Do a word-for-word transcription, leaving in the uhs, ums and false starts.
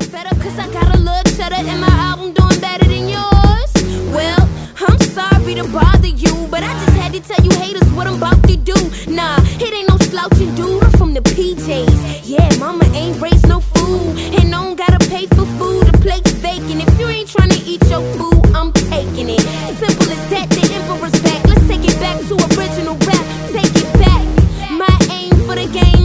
fed up cause I got a little cheddar and my album doing better than yours. Well, I'm sorry to bother you, but I just had to tell you haters what I'm about to do. Nah, it ain't no slouching dude, I'm from the P Js. Yeah, mama ain't raised no fool, and no one gotta pay for food, the plate's vacant. If you ain't trying to eat your food, I'm taking it. Simple as that, the emperor's back. Let's take it back to original rap, take it back. My aim for the game